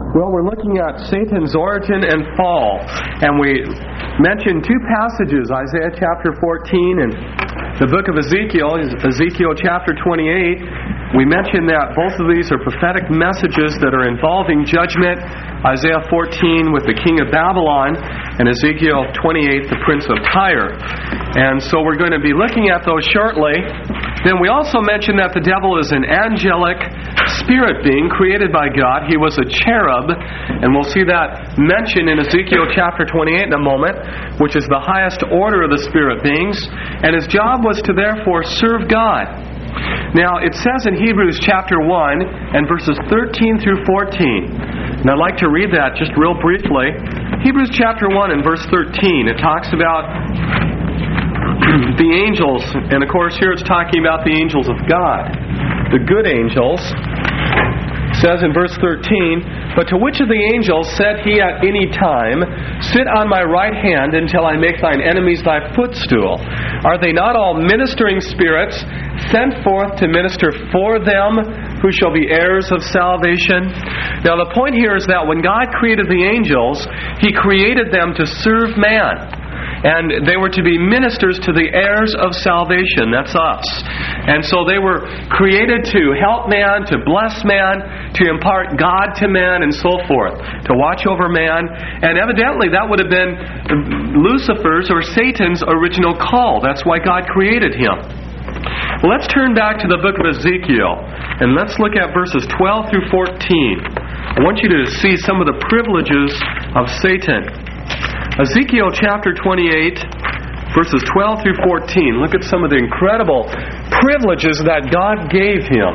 Well, we're looking at Satan's origin and fall, and we mentioned two passages, Isaiah chapter 14 and the book of Ezekiel, Ezekiel chapter 28. We mentioned that both of these are prophetic messages that are involving judgment. Isaiah 14 with the king of Babylon, and Ezekiel 28, the prince of Tyre. And so we're going to be looking at those shortly. Then we also mentioned that the devil is an angelic spirit being created by God. He was a cherub, and we'll see that mentioned in Ezekiel chapter 28 in a moment, which is the highest order of the spirit beings. And his job was to therefore serve God. Now, it says in Hebrews chapter 1 and verses 13 through 14, and I'd like to read that just real briefly. Hebrews chapter 1 and verse 13, it talks about the angels, and of course here it's talking about the angels of God, the good angels. It says in verse 13, "But to which of the angels said he at any time, 'Sit on my right hand until I make thine enemies thy footstool'? Are they not all ministering spirits, sent forth to minister for them who shall be heirs of salvation?" Now the point here is that when God created the angels, He created them to serve man. And they were to be ministers to the heirs of salvation. That's us. And so they were created to help man, to bless man, to impart God to man, and so forth, to watch over man. And evidently that would have been Lucifer's or Satan's original call. That's why God created him. Well, let's turn back to the book of Ezekiel, and let's look at verses 12 through 14. I want you to see some of the privileges of Satan. Ezekiel chapter 28, verses 12 through 14. Look at some of the incredible privileges that God gave him.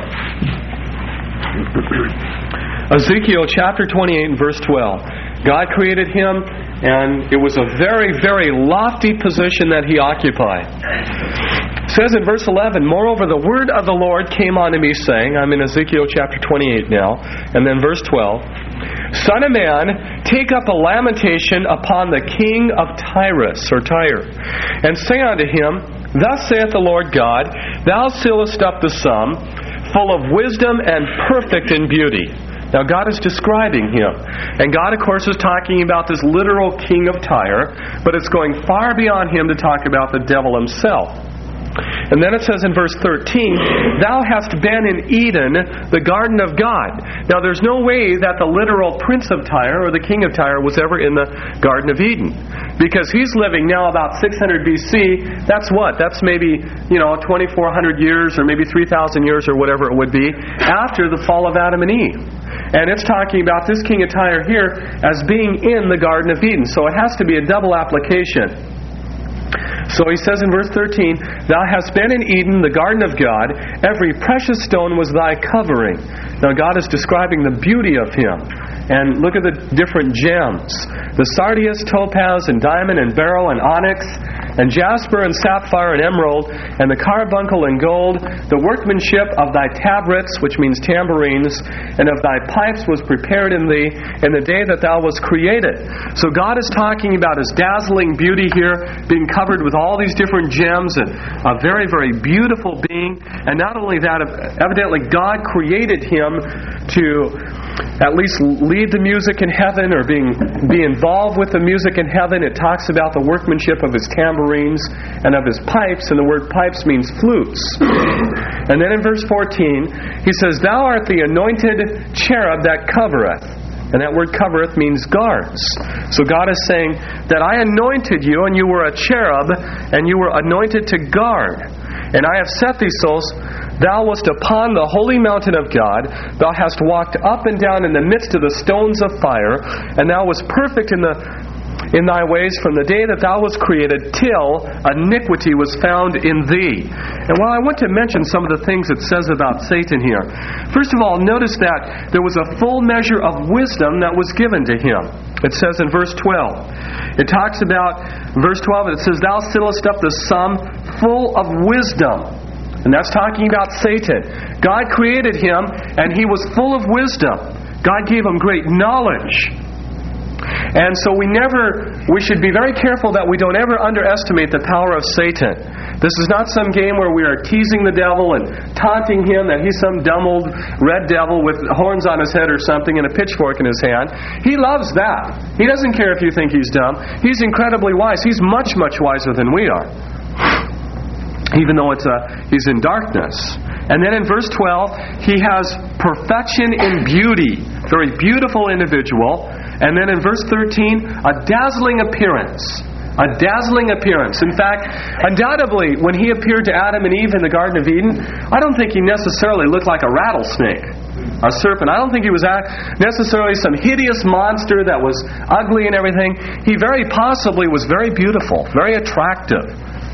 Ezekiel chapter 28 and verse 12. God created him, and it was a very, very lofty position that he occupied. It says in verse 11, "Moreover, the word of the Lord came unto me, saying," I'm in Ezekiel chapter 28 now, and then verse 12, "Son of man, take up a lamentation upon the king of Tyrus," or Tyre, "and say unto him, Thus saith the Lord God, Thou sealest up the sum, full of wisdom and perfect in beauty." Now God is describing him. And God, of course, is talking about this literal king of Tyre, but it's going far beyond him to talk about the devil himself. And then it says in verse 13, "Thou hast been in Eden, the garden of God." Now there's no way that the literal prince of Tyre or the king of Tyre was ever in the Garden of Eden. Because he's living now about 600 BC. That's what? That's maybe, 2,400 years or maybe 3,000 years or whatever it would be after the fall of Adam and Eve. And it's talking about this king of Tyre here as being in the Garden of Eden. So it has to be a double application. So he says in verse 13, "Thou hast been in Eden, the garden of God. Every precious stone was thy covering." Now God is describing the beauty of him. And look at the different gems. The sardius, topaz, and diamond, and beryl, and onyx, and jasper, and sapphire, and emerald, and the carbuncle, and gold. The workmanship of thy tabrets, which means tambourines, and of thy pipes was prepared in thee in the day that thou was created. So God is talking about his dazzling beauty here, being covered with all these different gems, and a very, very beautiful being. And not only that, evidently God created him to at least lead the music in heaven, or be involved with the music in heaven. It talks about the workmanship of his tambourines and of his pipes, and the word pipes means flutes. And then in verse 14, he says, "Thou art the anointed cherub that covereth." And that word covereth means guards. So God is saying that I anointed you, and you were a cherub, and you were anointed to guard. "And I have set thee so, thou wast upon the holy mountain of God. Thou hast walked up and down in the midst of the stones of fire, and thou wast perfect in thy ways from the day that thou wast created till iniquity was found in thee." And while I want to mention some of the things it says about Satan here, first of all, notice that there was a full measure of wisdom that was given to him. It says in verse 12, it talks about, verse 12, it says, "Thou sealest up the sum full of wisdom." And that's talking about Satan. God created him, and he was full of wisdom. God gave him great knowledge. And so we should be very careful that we don't ever underestimate the power of Satan. This is not some game where we are teasing the devil and taunting him that he's some dumb old red devil with horns on his head or something and a pitchfork in his hand. He loves that. He doesn't care if you think he's dumb. He's incredibly wise. He's much, much wiser than we are, even though he's in darkness. And then in verse 12, he has perfection in beauty. Very beautiful individual. And then in verse 13, a dazzling appearance. A dazzling appearance. In fact, undoubtedly, when he appeared to Adam and Eve in the Garden of Eden, I don't think he necessarily looked like a rattlesnake, a serpent. I don't think he was necessarily some hideous monster that was ugly and everything. He very possibly was very beautiful, very attractive.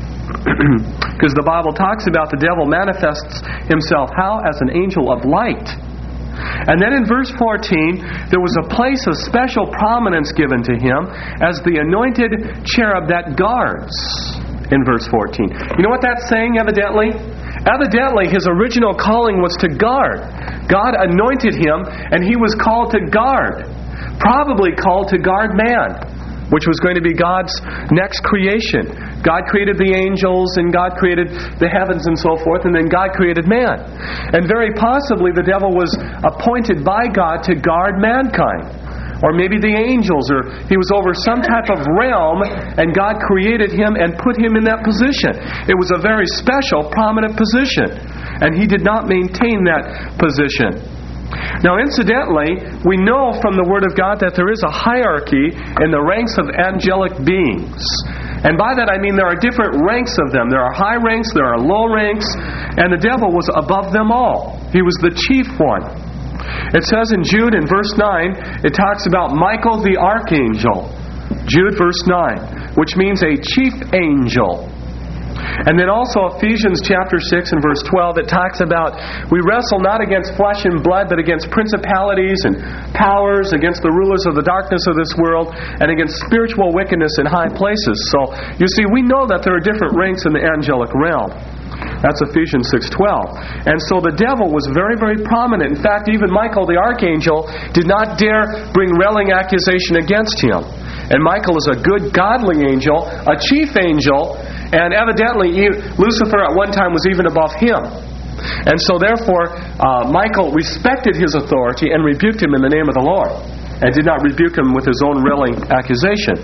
Because the Bible talks about the devil manifests himself how? As an angel of light. And then in verse 14, there was a place of special prominence given to him as the anointed cherub that guards. In verse 14. You know what that's saying evidently? Evidently his original calling was to guard. God anointed him and he was called to guard. Probably called to guard man, which was going to be God's next creation. God created the angels and God created the heavens and so forth, and then God created man. And very possibly the devil was appointed by God to guard mankind. Or maybe the angels, or he was over some type of realm and God created him and put him in that position. It was a very special, prominent position. And he did not maintain that position. Now, incidentally, we know from the Word of God that there is a hierarchy in the ranks of angelic beings. And by that I mean there are different ranks of them. There are high ranks, there are low ranks, and the devil was above them all. He was the chief one. It says in Jude in verse 9, it talks about Michael the archangel. Jude verse 9, which means a chief angel. And then also Ephesians chapter 6 and verse 12, it talks about we wrestle not against flesh and blood, but against principalities and powers, against the rulers of the darkness of this world, and against spiritual wickedness in high places. So, you see, we know that there are different ranks in the angelic realm. That's Ephesians 6:12. And so the devil was very, very prominent. In fact, even Michael the archangel did not dare bring railing accusation against him. And Michael is a good, godly angel, a chief angel, and evidently Lucifer at one time was even above him. And so therefore, Michael respected his authority and rebuked him in the name of the Lord, and did not rebuke him with his own railing accusations.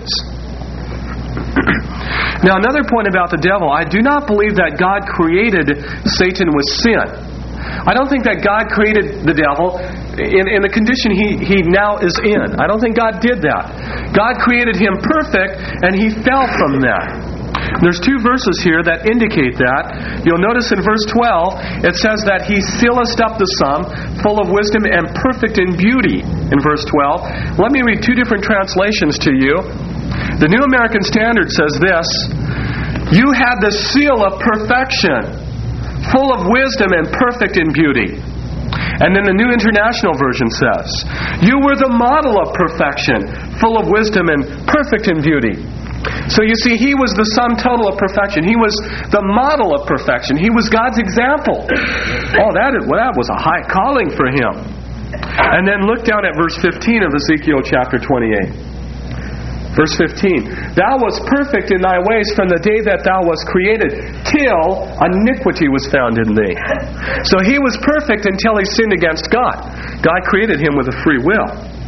Now, another point about the devil, I do not believe that God created Satan with sin. I don't think that God created the devil in the condition he now is in. I don't think God did that. God created him perfect, and he fell from that. There's two verses here that indicate that. You'll notice in verse 12, it says that he sealest up the sum, full of wisdom and perfect in beauty, in verse 12. Let me read two different translations to you. The New American Standard says this: you had the seal of perfection, full of wisdom and perfect in beauty. And then the New International Version says, you were the model of perfection, full of wisdom and perfect in beauty. So you see, he was the sum total of perfection. He was the model of perfection. He was God's example. Oh, that was a high calling for him. And then look down at verse 15 of Ezekiel chapter 28. Verse 15, thou wast perfect in thy ways from the day that thou wast created, till iniquity was found in thee. So he was perfect until he sinned against God. God created him with a free will.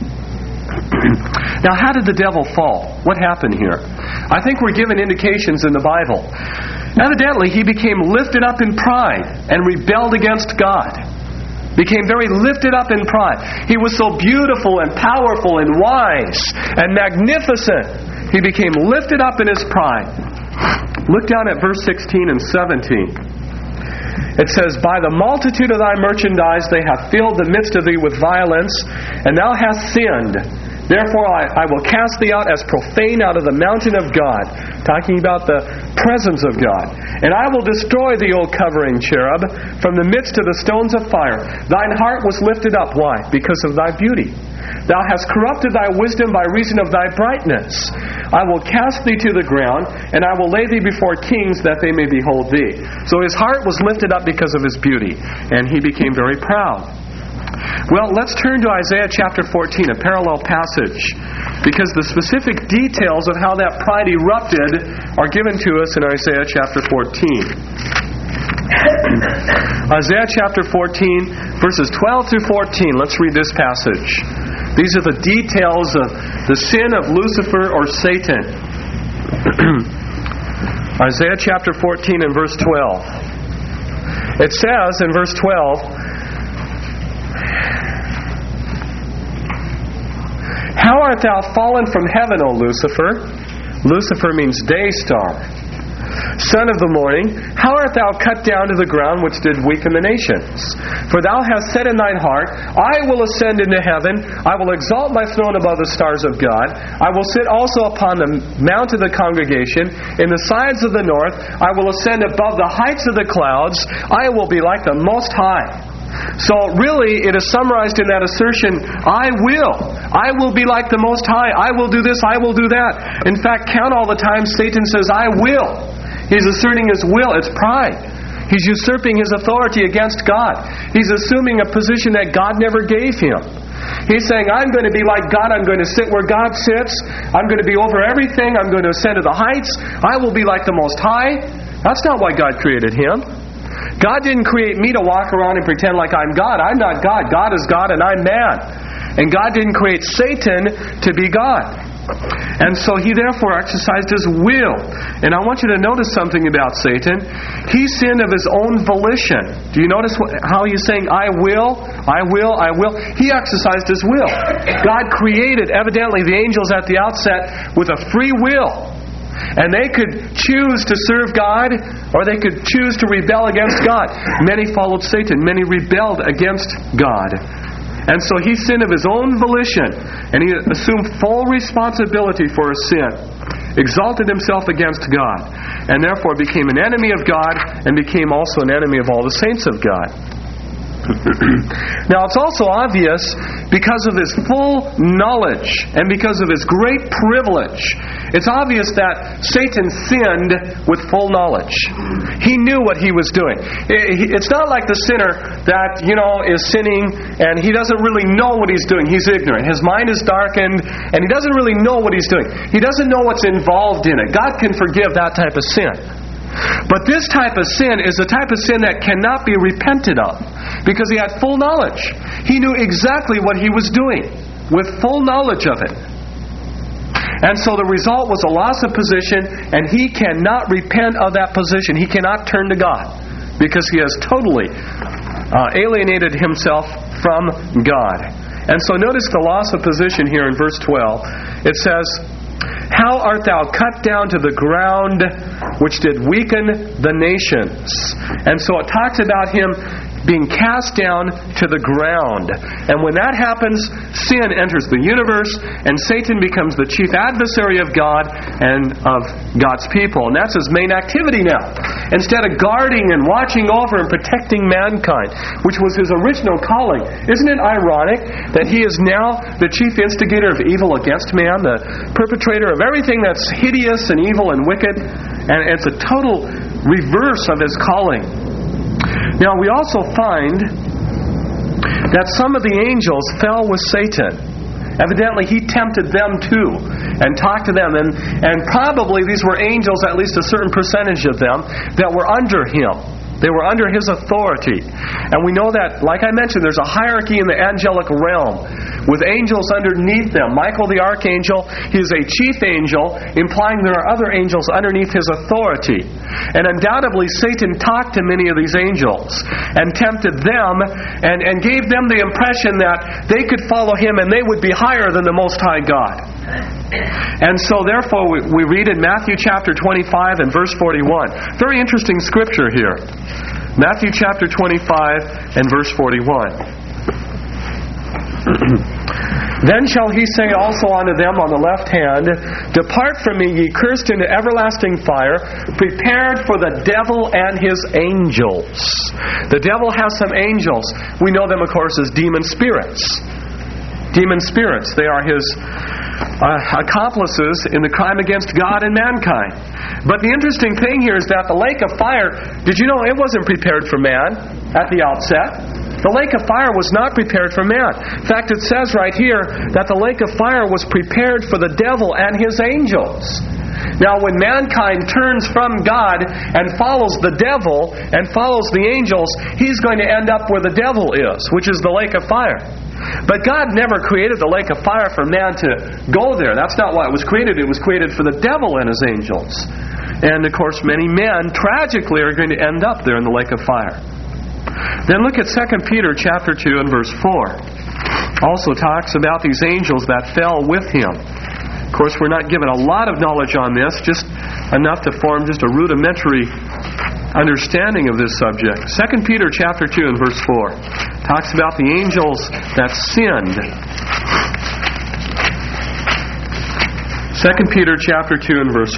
Now, how did the devil fall? What happened here? I think we're given indications in the Bible. Evidently, he became lifted up in pride and rebelled against God. Became very lifted up in pride. He was so beautiful and powerful and wise and magnificent. He became lifted up in his pride. Look down at verse 16 and 17. It says, by the multitude of thy merchandise they have filled the midst of thee with violence, and thou hast sinned. Therefore I will cast thee out as profane out of the mountain of God. Talking about the presence of God. And I will destroy the old covering cherub from the midst of the stones of fire. Thine heart was lifted up. Why? Because of thy beauty. Thou hast corrupted thy wisdom by reason of thy brightness. I will cast thee to the ground, and I will lay thee before kings that they may behold thee. So his heart was lifted up because of his beauty, and he became very proud. Well, let's turn to Isaiah chapter 14, a parallel passage, because the specific details of how that pride erupted are given to us in Isaiah chapter 14. Isaiah chapter 14, verses 12 through 14. Let's read this passage. These are the details of the sin of Lucifer or Satan. Isaiah chapter 14 and verse 12. It says in verse 12, "How art thou fallen from heaven, O Lucifer?" Lucifer means day star. "Son of the morning, how art thou cut down to the ground which did weaken the nations? For thou hast said in thine heart, I will ascend into heaven, I will exalt my throne above the stars of God, I will sit also upon the mount of the congregation, in the sides of the north, I will ascend above the heights of the clouds, I will be like the Most High." So really, it is summarized in that assertion, I will be like the Most High, I will do this, I will do that. In fact, count all the times Satan says, I will. He's asserting his will. It's pride. He's usurping his authority against God. He's assuming a position that God never gave him. He's saying, I'm going to be like God. I'm going to sit where God sits. I'm going to be over everything. I'm going to ascend to the heights. I will be like the Most High. That's not why God created him. God didn't create me to walk around and pretend like I'm God. I'm not God. God is God and I'm man. And God didn't create Satan to be God. And so he therefore exercised his will. And I want you to notice something about Satan. He sinned of his own volition. Do you notice how he's saying, I will, I will, I will? He exercised his will. God created, evidently, the angels at the outset with a free will. And they could choose to serve God, or they could choose to rebel against God. Many followed Satan. Many rebelled against God. And so he sinned of his own volition, and he assumed full responsibility for his sin, exalted himself against God, and therefore became an enemy of God, and became also an enemy of all the saints of God. Now it's also obvious, because of his full knowledge and because of his great privilege, it's obvious that Satan sinned with full knowledge. He knew what he was doing. It's not like the sinner that, is sinning and he doesn't really know what he's doing. He's ignorant. His mind is darkened and he doesn't really know what he's doing. He doesn't know what's involved in it. God can forgive that type of sin. But this type of sin is the type of sin that cannot be repented of, because he had full knowledge. He knew exactly what he was doing with full knowledge of it. And so the result was a loss of position, and he cannot repent of that position. He cannot turn to God, because he has totally alienated himself from God. And so notice the loss of position here in verse 12. It says, "How art thou cut down to the ground, which did weaken the nations?" And so it talks about him being cast down to the ground. And when that happens, sin enters the universe, and Satan becomes the chief adversary of God and of God's people. And that's his main activity now. Instead of guarding and watching over and protecting mankind, which was his original calling. Isn't it ironic that he is now the chief instigator of evil against man, the perpetrator of everything that's hideous and evil and wicked? And it's a total reverse of his calling. Now we also find that some of the angels fell with Satan. Evidently he tempted them too and talked to them, and probably these were angels, at least a certain percentage of them, that were under him. They were under his authority. And we know that, like I mentioned, there's a hierarchy in the angelic realm with angels underneath them. Michael the archangel, he is a chief angel, implying there are other angels underneath his authority. And undoubtedly Satan talked to many of these angels and tempted them and gave them the impression that they could follow him and they would be higher than the Most High God. And so therefore we read in Matthew chapter 25 and verse 41. Very interesting scripture here. Matthew chapter 25 and verse 41. "Then shall he say also unto them on the left hand, Depart from me, ye cursed, into everlasting fire, prepared for the devil and his angels." The devil has some angels. We know them, of course, as demon spirits. Demon spirits. They are his accomplices in the crime against God and mankind. But the interesting thing here is that the lake of fire, did you know it wasn't prepared for man? at the outset. The lake of fire was not prepared for man. In fact, it says right here that the lake of fire was prepared for the devil and his angels. Now, when mankind turns from God and follows the devil and follows the angels, he's going to end up where the devil is, which is the lake of fire. But God never created the lake of fire for man to go there. That's not why it was created. It was created for the devil and his angels. And, of course, many men, tragically, are going to end up there in the lake of fire. Then look at 2 Peter chapter 2 and verse 4. Also talks about these angels that fell with him. Of course, we're not given a lot of knowledge on this, just enough to form just a rudimentary understanding of this subject. 2 Peter chapter 2 and verse 4 talks about the angels that sinned. 2 Peter chapter 2 and verse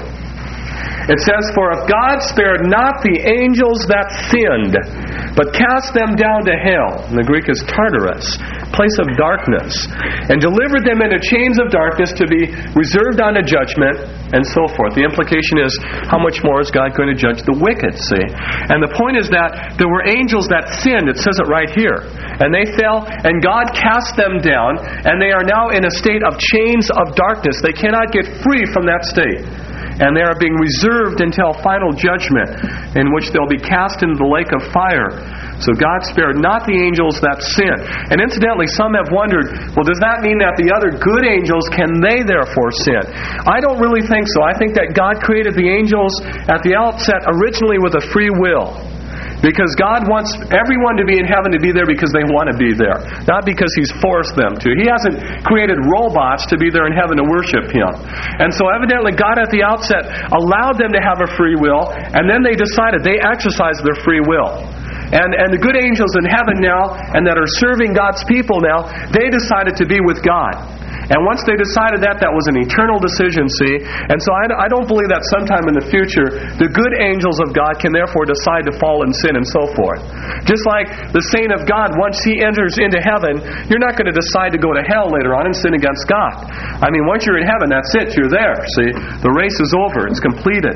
4. It says, "For if God spared not the angels that sinned, but cast them down to hell," and the Greek is Tartarus, place of darkness, "and delivered them into chains of darkness to be reserved unto judgment," and so forth. The implication is, how much more is God going to judge the wicked, see? And the point is that there were angels that sinned. It says it right here. And they fell, and God cast them down, and they are now in a state of chains of darkness. They cannot get free from that state. And they are being reserved until final judgment, in which they'll be cast into the lake of fire. So God spared not the angels that sin. And incidentally, some have wondered, well, does that mean that the other good angels, can they therefore sin? I don't really think so. I think that God created the angels at the outset originally with a free will. Because God wants everyone to be in heaven to be there because they want to be there. Not because He's forced them to. He hasn't created robots to be there in heaven to worship Him. And so evidently God at the outset allowed them to have a free will, and then they decided, they exercised their free will. And the good angels in heaven now, and that are serving God's people now, they decided to be with God. And once they decided that, that was an eternal decision, see? And so I don't believe that sometime in the future, the good angels of God can therefore decide to fall in sin and so forth. Just like the saint of God, once he enters into heaven, you're not going to decide to go to hell later on and sin against God. I mean, once you're in heaven, that's it. You're there, see? The race is over. It's completed.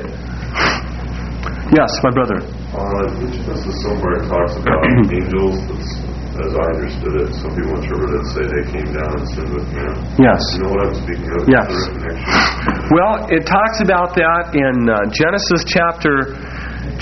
Yes, my brother. This is somewhere it talks about angels. As I understood it, some people interpret it and say they came down and sinned with man. Yes. You know what I'm speaking of? Yes. Well, it talks about that in Genesis chapter 6,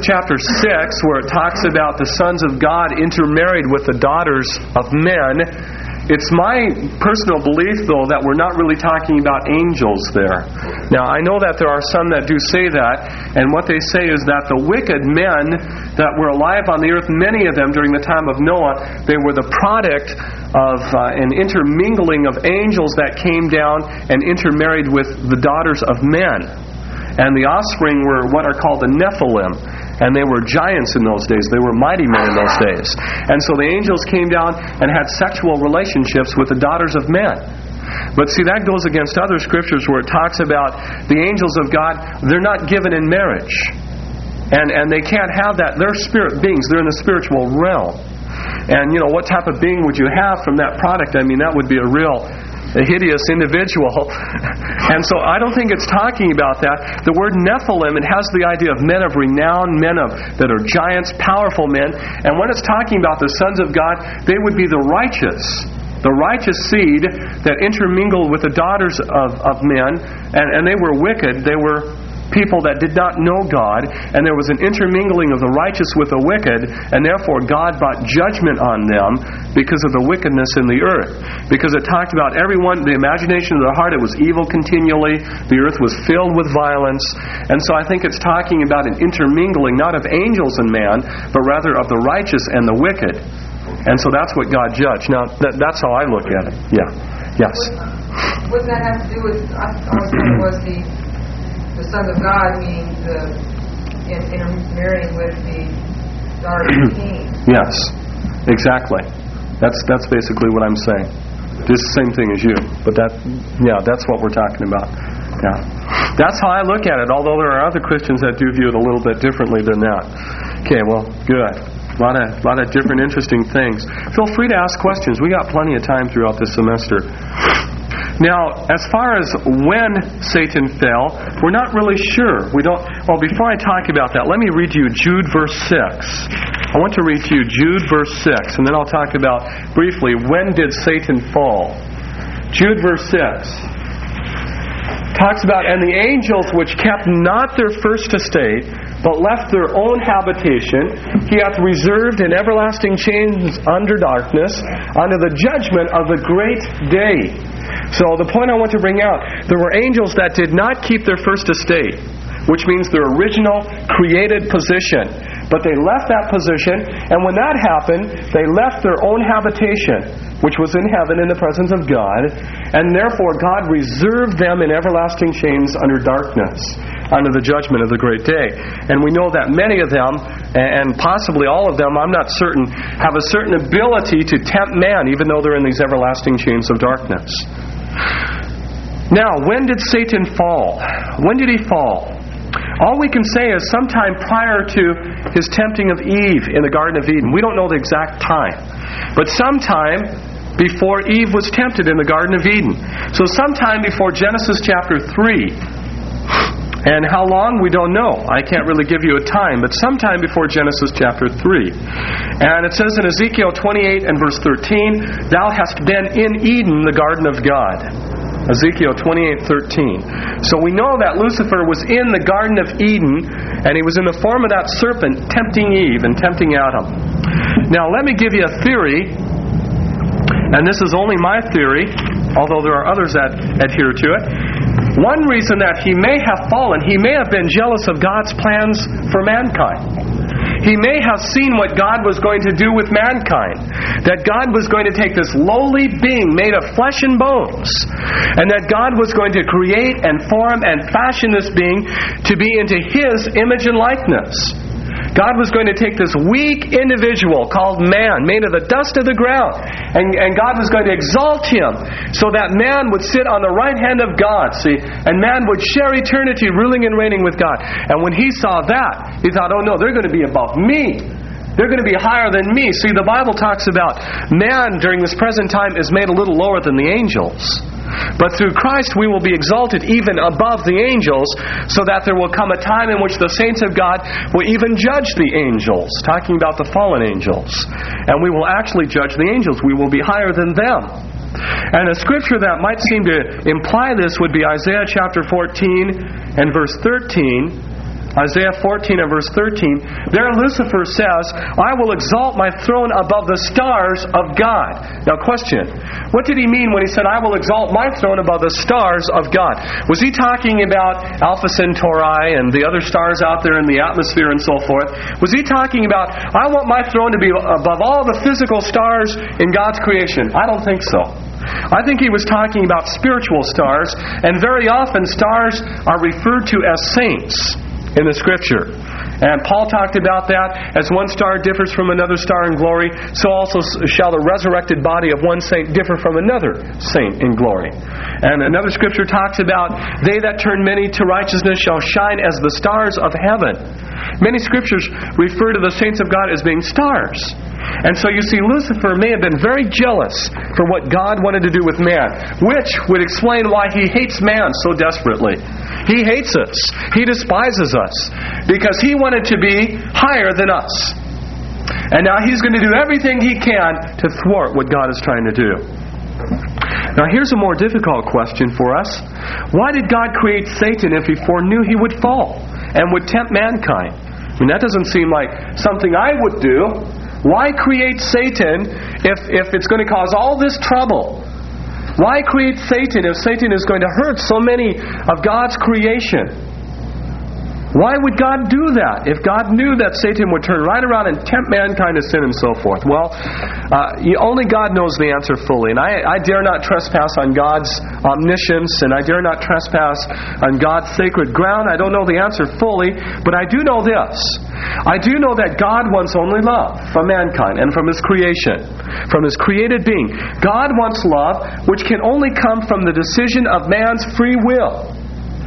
where it talks about the sons of God intermarried with the daughters of men. It's my personal belief, though, that we're not really talking about angels there. Now, I know that there are some that do say that, and what they say is that the wicked men that were alive on the earth, many of them during the time of Noah, they were the product of an intermingling of angels that came down and intermarried with the daughters of men. And the offspring were what are called the Nephilim. And they were giants in those days. They were mighty men in those days. And so the angels came down and had sexual relationships with the daughters of men. But see, that goes against other scriptures where it talks about the angels of God, they're not given in marriage. And they can't have that. They're spirit beings. They're in the spiritual realm. And, you know, what type of being would you have from that product? I mean, that would be a hideous individual. And so I don't think it's talking about that. The word Nephilim, it has the idea of men of renown, that are giants, powerful men. And when it's talking about the sons of God, they would be the righteous seed that intermingled with the daughters of men. And they were wicked. They were people that did not know God, and there was an intermingling of the righteous with the wicked, and therefore God brought judgment on them because of the wickedness in the earth. Because it talked about everyone, the imagination of their heart, it was evil continually, the earth was filled with violence, and so I think it's talking about an intermingling, not of angels and man, but rather of the righteous and the wicked. And so that's what God judged. Now, that's how I look at it. Yeah. Yes? Wouldn't that have to do with, I was thinking was the sons of God, meaning intermarrying with the daughters of kings? Yes, exactly. That's basically what I'm saying. Just the same thing as you. But that's what we're talking about. Yeah, that's how I look at it. Although there are other Christians that do view it a little bit differently than that. Okay, well, good. A lot of different interesting things. Feel free to ask questions. We got plenty of time throughout this semester. Now, as far as when Satan fell, we're not really sure. Well, before I talk about that, let me read you Jude verse 6. I want to read to you Jude verse 6, and then I'll talk about briefly when did Satan fall. Jude verse 6 talks about, and the angels which kept not their first estate, but left their own habitation, he hath reserved in everlasting chains under darkness, unto the judgment of the great day. So the point I want to bring out, there were angels that did not keep their first estate, which means their original created position. But they left that position, and when that happened, they left their own habitation, which was in heaven in the presence of God, and therefore God reserved them in everlasting chains under darkness, under the judgment of the great day. And we know that many of them, and possibly all of them, I'm not certain, have a certain ability to tempt man, even though they're in these everlasting chains of darkness. Now, when did Satan fall? When did he fall? All we can say is sometime prior to his tempting of Eve in the Garden of Eden. We don't know the exact time. But sometime before Eve was tempted in the Garden of Eden. So sometime before Genesis chapter 3. And how long, we don't know. I can't really give you a time, but sometime before Genesis chapter 3. And it says in Ezekiel 28 and verse 13, Thou hast been in Eden, the garden of God. Ezekiel 28:13. So we know that Lucifer was in the Garden of Eden, and he was in the form of that serpent tempting Eve and tempting Adam. Now let me give you a theory, and this is only my theory, although there are others that adhere to it. One reason that he may have fallen, he may have been jealous of God's plans for mankind. He may have seen what God was going to do with mankind. That God was going to take this lowly being made of flesh and bones, and that God was going to create and form and fashion this being to be into His image and likeness. God was going to take this weak individual called man, made of the dust of the ground, and God was going to exalt him so that man would sit on the right hand of God, see, and man would share eternity ruling and reigning with God. And when he saw that, he thought, oh no, they're going to be above me. They're going to be higher than me. See, the Bible talks about man during this present time is made a little lower than the angels. But through Christ we will be exalted even above the angels, so that there will come a time in which the saints of God will even judge the angels, talking about the fallen angels. And we will actually judge the angels. We will be higher than them. And a scripture that might seem to imply this would be Isaiah chapter 14 and verse 13. Isaiah 14 and verse 13. There Lucifer says, I will exalt my throne above the stars of God. Now question, what did he mean when he said, I will exalt my throne above the stars of God? Was he talking about Alpha Centauri and the other stars out there in the atmosphere and so forth? Was he talking about, I want my throne to be above all the physical stars in God's creation? I don't think so. I think he was talking about spiritual stars, and very often stars are referred to as saints in the Scripture. And Paul talked about that. As one star differs from another star in glory, so also shall the resurrected body of one saint differ from another saint in glory. And another Scripture talks about, they that turn many to righteousness shall shine as the stars of heaven. Many Scriptures refer to the saints of God as being stars. And so you see, Lucifer may have been very jealous for what God wanted to do with man, which would explain why he hates man so desperately. He hates us. He despises us because he wanted to be higher than us. And now he's going to do everything he can to thwart what God is trying to do. Now here's a more difficult question for us. Why did God create Satan if he foreknew he would fall and would tempt mankind? I mean, that doesn't seem like something I would do. Why create Satan if it's going to cause all this trouble? Why create Satan if Satan is going to hurt so many of God's creation? Why would God do that if God knew that Satan would turn right around and tempt mankind to sin and so forth? Well, only God knows the answer fully. And I dare not trespass on God's omniscience, and I dare not trespass on God's sacred ground. I don't know the answer fully, but I do know this. I do know that God wants only love from mankind and from His creation, from His created being. God wants love which can only come from the decision of man's free will.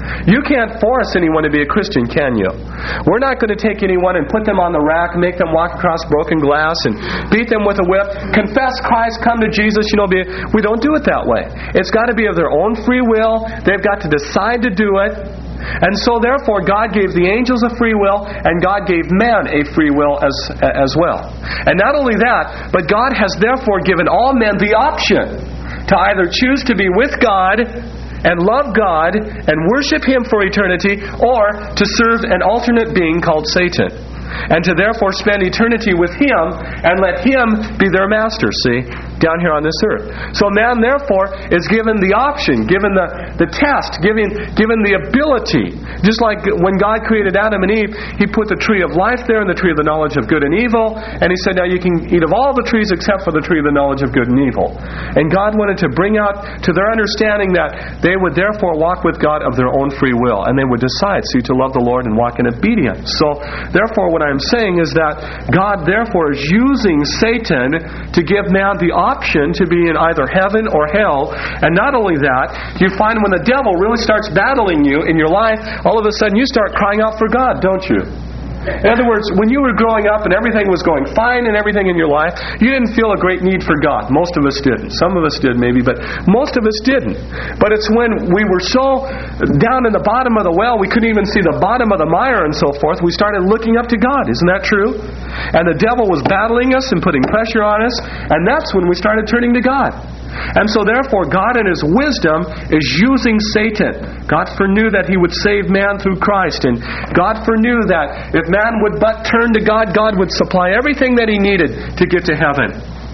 You can't force anyone to be a Christian, can you? We're not going to take anyone and put them on the rack, make them walk across broken glass and beat them with a whip. Confess Christ, come to Jesus. We don't do it that way. It's got to be of their own free will. They've got to decide to do it. And so therefore God gave the angels a free will, and God gave man a free will as well. And not only that, but God has therefore given all men the option to either choose to be with God and love God and worship Him for eternity, or to serve an alternate being called Satan, and to therefore spend eternity with him and let him be their master, see, down here on this earth. So man therefore is given the option, given the test, given the ability. Just like when God created Adam and Eve, He put the tree of life there and the tree of the knowledge of good and evil, and He said, now you can eat of all the trees except for the tree of the knowledge of good and evil. And God wanted to bring out to their understanding that they would therefore walk with God of their own free will, and they would decide, to love the Lord and walk in obedience. So therefore what I'm saying is that God therefore is using Satan to give man the option to be in either heaven or hell. And not only that, you find when the devil really starts battling you in your life, all of a sudden you start crying out for God, don't you? In other words, when you were growing up and everything was going fine and everything in your life, you didn't feel a great need for God. Most of us didn't. Some of us did maybe, but most of us didn't. But it's when we were so down in the bottom of the well, we couldn't even see the bottom of the mire and so forth, we started looking up to God. Isn't that true? And the devil was battling us and putting pressure on us, and that's when we started turning to God. And so therefore God in His wisdom is using Satan. God foreknew that He would save man through Christ, and God foreknew that if man would but turn to God, God would supply everything that he needed to get to heaven.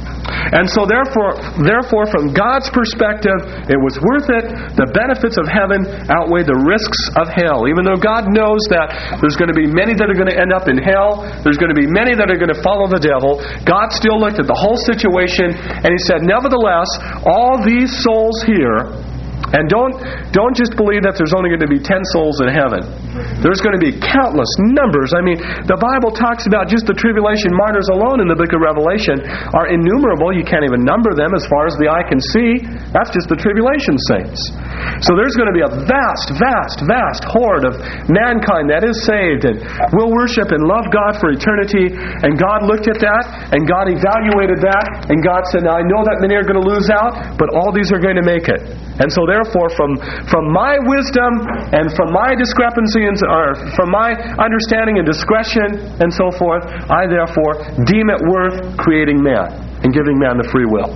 And so therefore from God's perspective, it was worth it. The benefits of heaven outweigh the risks of hell. Even though God knows that there's going to be many that are going to end up in hell, there's going to be many that are going to follow the devil, God still looked at the whole situation and He said, nevertheless, all these souls here, and don't just believe that there's only going to be 10 souls in heaven. There's going to be countless numbers. I mean, the Bible talks about just the tribulation martyrs alone in the book of Revelation are innumerable. You can't even number them as far as the eye can see. That's just the tribulation saints. So there's going to be a vast, vast, vast horde of mankind that is saved and will worship and love God for eternity. And God looked at that, and God evaluated that, and God said, now I know that many are going to lose out, but all these are going to make it. And so therefore, from my wisdom and from my discrepancies, or from my understanding and discretion and so forth, I therefore deem it worth creating man and giving man the free will.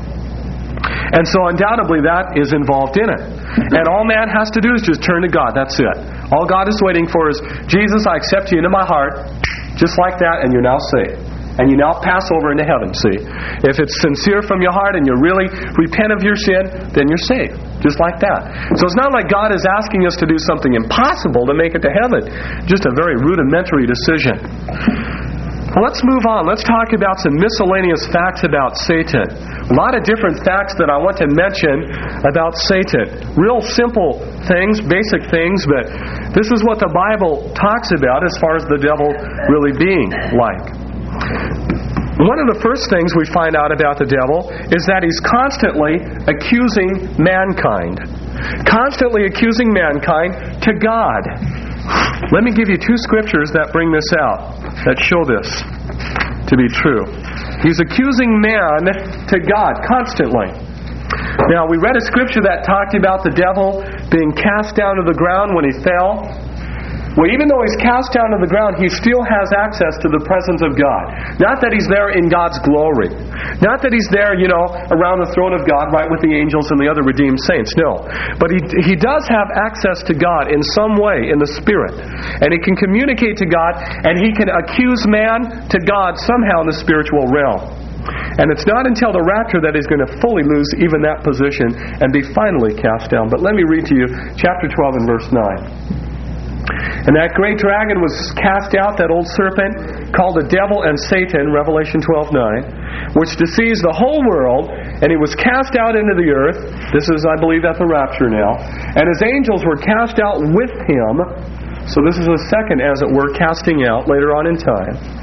And so undoubtedly that is involved in it. And all man has to do is just turn to God. That's it. All God is waiting for is, Jesus, I accept you into my heart, just like that, and you're now saved. And you now pass over into heaven, see. If it's sincere from your heart and you really repent of your sin, then you're saved. Just like that. So it's not like God is asking us to do something impossible to make it to heaven. Just a very rudimentary decision. Well, let's move on. Let's talk about some miscellaneous facts about Satan. A lot of different facts that I want to mention about Satan. Real simple things, basic things, but this is what the Bible talks about as far as the devil really being like. One of the first things we find out about the devil is that he's constantly accusing mankind. Constantly accusing mankind to God. Let me give you two scriptures that bring this out, that show this to be true. He's accusing man to God constantly. Now, we read a scripture that talked about the devil being cast down to the ground when he fell. Well, even though he's cast down to the ground, he still has access to the presence of God. Not that he's there in God's glory. Not that he's there, around the throne of God, right with the angels and the other redeemed saints. No. But he does have access to God in some way, in the Spirit. And he can communicate to God, and he can accuse man to God somehow in the spiritual realm. And it's not until the rapture that he's going to fully lose even that position and be finally cast down. But let me read to you chapter 12 and verse 9. And that great dragon was cast out, that old serpent, called the devil and Satan, Revelation 12:9, which deceives the whole world, and he was cast out into the earth. This is, I believe, at the rapture now. And his angels were cast out with him. So this is a second, as it were, casting out later on in time.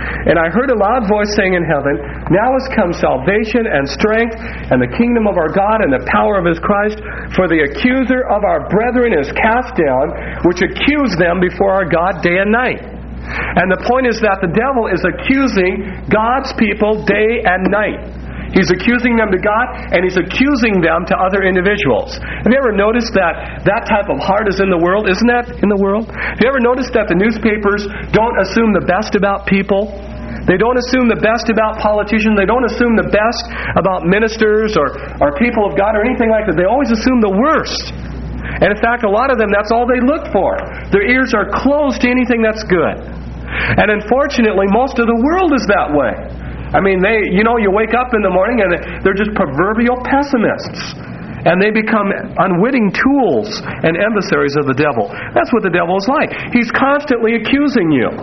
And I heard a loud voice saying in heaven, Now is come salvation and strength and the kingdom of our God and the power of His Christ, for the accuser of our brethren is cast down, which accused them before our God day and night. And the point is that the devil is accusing God's people day and night. He's accusing them to God, and he's accusing them to other individuals. Have you ever noticed that that type of heart is in the world? Isn't that in the world? Have you ever noticed that the newspapers don't assume the best about people? They don't assume the best about politicians. They don't assume the best about ministers or people of God or anything like that. They always assume the worst. And in fact, a lot of them, that's all they look for. Their ears are closed to anything that's good. And unfortunately, most of the world is that way. I mean, you wake up in the morning and they're just proverbial pessimists. And they become unwitting tools and emissaries of the devil. That's what the devil is like. He's constantly accusing you.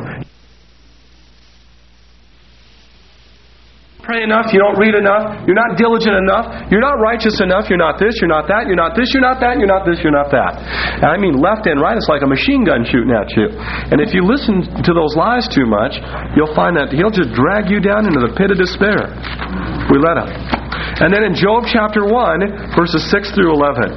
Pray enough, you don't read enough, you're not diligent enough, you're not righteous enough, you're not this, you're not that, you're not this, you're not that, you're not this, you're not that. And I mean left and right, it's like a machine gun shooting at you. And if you listen to those lies too much, you'll find that he'll just drag you down into the pit of despair. We let him. And then in Job chapter 1, verses 6 through 11.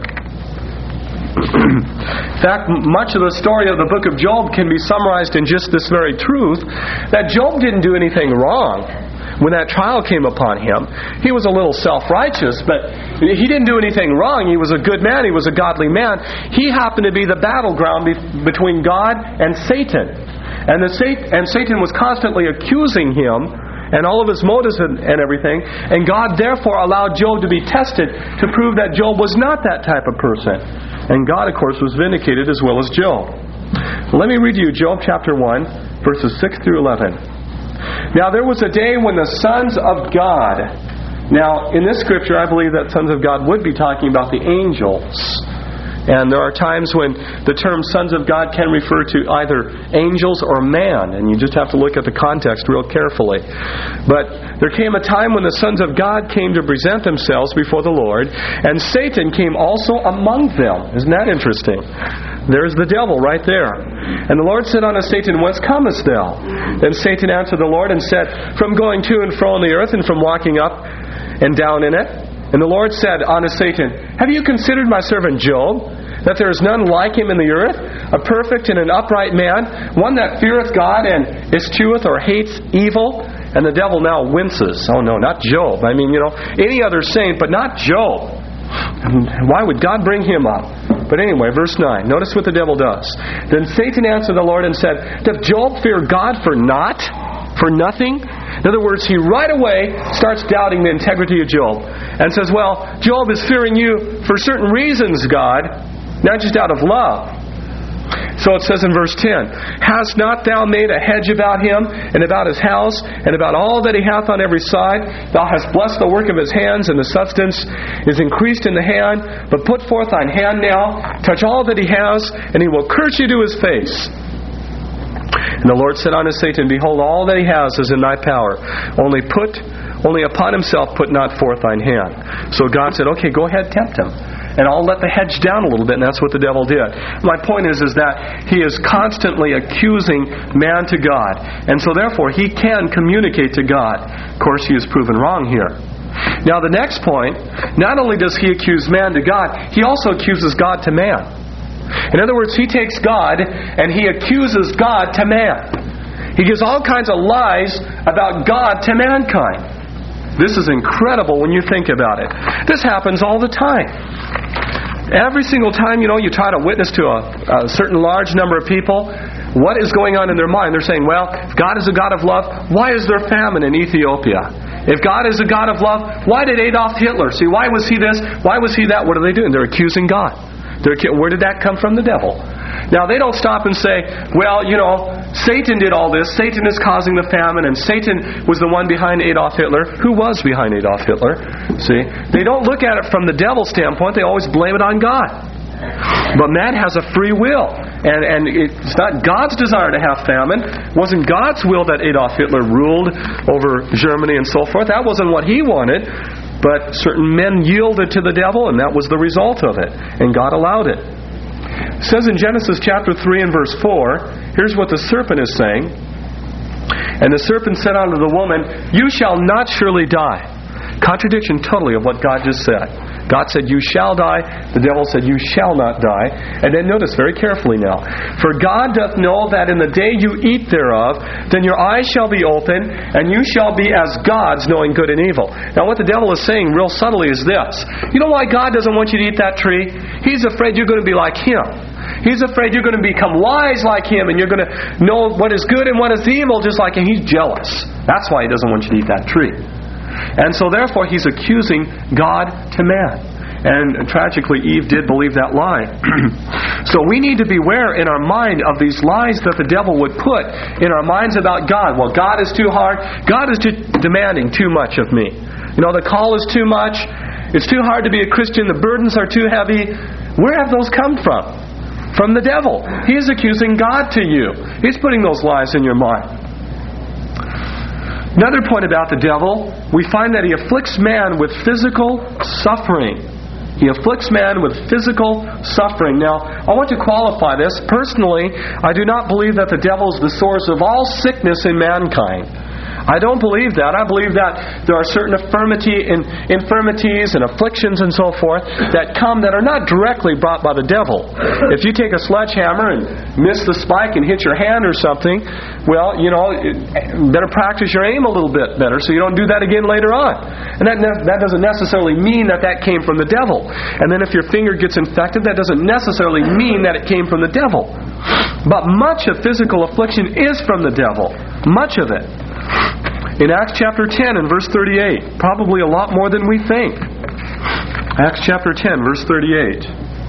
In fact, much of the story of the book of Job can be summarized in just this very truth, that Job didn't do anything wrong. When that trial came upon him, he was a little self-righteous, but he didn't do anything wrong. He was a good man. He was a godly man. He happened to be the battleground between God and Satan. And Satan was constantly accusing him and all of his motives and everything. And God therefore allowed Job to be tested to prove that Job was not that type of person. And God, of course, was vindicated as well as Job. Let me read you Job chapter 1, verses 6 through 11. Now there was a day when the sons of God... Now, in this scripture, I believe that sons of God would be talking about the angels. And there are times when the term sons of God can refer to either angels or man. And you just have to look at the context real carefully. But there came a time when the sons of God came to present themselves before the Lord. And Satan came also among them. Isn't that interesting? There's the devil right there. And the Lord said unto Satan, Whence comest thou? Then Satan answered the Lord and said, From going to and fro on the earth, and from walking up and down in it. And the Lord said unto Satan, Have you considered my servant Job, that there is none like him in the earth, a perfect and an upright man, one that feareth God and escheweth or hates evil? And the devil now winces. Oh no, not Job. I mean, any other saint, but not Job. Why would God bring him up? But anyway, verse 9. Notice what the devil does. Then Satan answered the Lord and said, Doth Job fear God for naught? For nothing? In other words, he right away starts doubting the integrity of Job. And says, well, Job is fearing you for certain reasons, God, not just out of love. So it says in verse 10, Hast not thou made a hedge about him, and about his house, and about all that he hath on every side? Thou hast blessed the work of his hands, and the substance is increased in the hand. But put forth thine hand now, touch all that he has, and he will curse you to his face. And the Lord said unto Satan, Behold, all that he has is in thy power. Only upon himself put not forth thine hand. So God said, okay, go ahead, tempt him. And I'll let the hedge down a little bit, and that's what the devil did. My point is that he is constantly accusing man to God. And so therefore, he can communicate to God. Of course, he is proven wrong here. Now the next point, not only does he accuse man to God, he also accuses God to man. In other words, he takes God and he accuses God to man. He gives all kinds of lies about God to mankind. This is incredible when you think about it. This happens all the time. Every single time, you try to witness to a certain large number of people, what is going on in their mind? They're saying, well, if God is a God of love, why is there famine in Ethiopia? If God is a God of love, why did Adolf Hitler? See, why was he this? Why was he that? What are they doing? They're accusing God. Where did that come from? The devil. Now, they don't stop and say, well, Satan did all this. Satan is causing the famine, and Satan was the one behind Adolf Hitler. Who was behind Adolf Hitler? See? They don't look at it from the devil's standpoint. They always blame it on God. But man has a free will. And it's not God's desire to have famine. It wasn't God's will that Adolf Hitler ruled over Germany and so forth. That wasn't what he wanted. But certain men yielded to the devil, and that was the result of it. And God allowed it. It says in Genesis chapter 3 and verse 4, here's what the serpent is saying. And the serpent said unto the woman, You shall not surely die. Contradiction totally of what God just said. God said, You shall die. The devil said, You shall not die. And then notice very carefully now. For God doth know that in the day you eat thereof, then your eyes shall be open, and you shall be as gods, knowing good and evil. Now what the devil is saying real subtly is this. You know why God doesn't want you to eat that tree? He's afraid you're going to be like Him. He's afraid you're going to become wise like Him, and you're going to know what is good and what is evil just like Him. He's jealous. That's why He doesn't want you to eat that tree. And so therefore He's accusing God to man. And tragically Eve did believe that lie. So we need to beware in our mind of these lies that the devil would put in our minds about God. Well, God is too hard. God is too demanding too much of me. You know, the call is too much. It's too hard to be a Christian. The burdens are too heavy. Where have those come from? From the devil. He is accusing God to you. He's putting those lies in your mind. Another point about the devil, we find that he afflicts man with physical suffering. He afflicts man with physical suffering. Now, I want to qualify this. Personally, I do not believe that the devil is the source of all sickness in mankind. I don't believe that. I believe that there are certain infirmities and afflictions and so forth that come that are not directly brought by the devil. If you take a sledgehammer and miss the spike and hit your hand or something, well, you know, better practice your aim a little bit better so you don't do that again later on. And that doesn't necessarily mean that came from the devil. And then if your finger gets infected, that doesn't necessarily mean that it came from the devil. But much of physical affliction is from the devil. Much of it. In Acts chapter 10 and verse 38, probably a lot more than we think. Acts chapter 10, verse 38.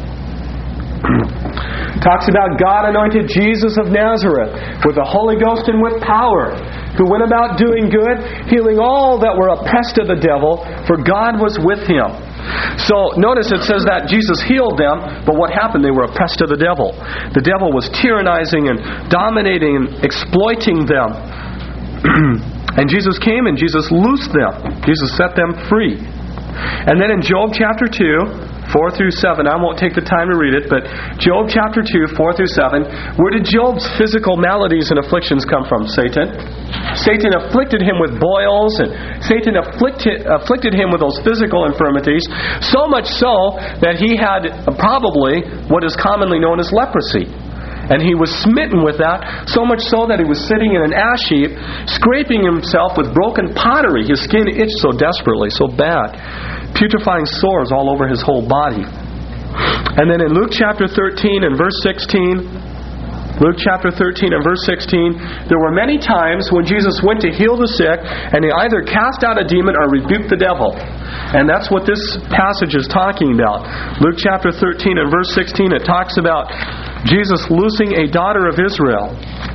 Talks about God anointed Jesus of Nazareth with the Holy Ghost and with power, who went about doing good, healing all that were oppressed of the devil, for God was with Him. So notice it says that Jesus healed them, but what happened? They were oppressed of the devil. The devil was tyrannizing and dominating and exploiting them. And Jesus came and Jesus loosed them. Jesus set them free. And then in Job chapter 2, 4 through 7, I won't take the time to read it, but Job chapter 2, 4 through 7, where did Job's physical maladies and afflictions come from? Satan. Satan afflicted him with boils, and Satan afflicted him with those physical infirmities, so much so that he had probably what is commonly known as leprosy. And he was smitten with that, so much so that he was sitting in an ash heap, scraping himself with broken pottery. His skin itched so desperately, so bad. Putrefying sores all over his whole body. And then in Luke chapter 13 and verse 16, Luke chapter 13 and verse 16, there were many times when Jesus went to heal the sick, and he either cast out a demon or rebuked the devil. And that's what this passage is talking about. Luke chapter 13 and verse 16, it talks about Jesus loosing a daughter of Israel.